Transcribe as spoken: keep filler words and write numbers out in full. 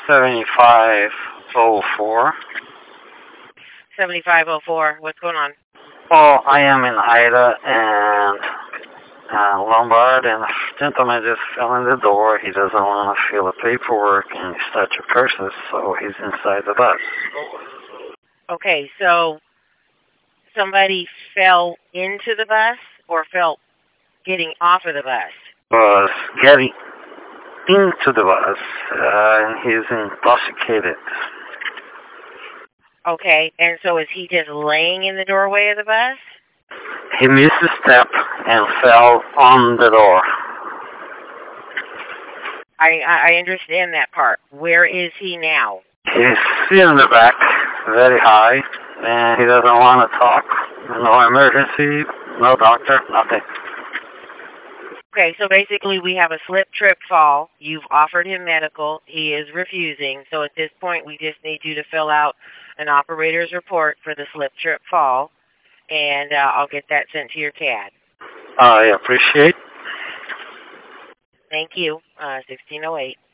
seventy-five oh four. seventy-five oh four. What's going on? Well, I am in Ida and uh, Lombard, and the gentleman just fell in the door. He doesn't want to fill the paperwork, and he starts to curses, so he's inside the bus. Okay, so somebody fell into the bus or fell getting off of the bus? Was getting into the bus, uh, and he's intoxicated. Okay, and so is he just laying in the doorway of the bus? He missed a step and fell on the door. I, I understand that part. Where is he now? He's in the back, very high, and he doesn't want to talk. No emergency, no doctor, nothing. Okay, so basically we have a slip, trip, fall. You've offered him medical. He is refusing. So at this point, we just need you to fill out an operator's report for the slip, trip, fall, and uh, I'll get that sent to your C A D. I appreciate. Thank you. Uh, sixteen oh eight.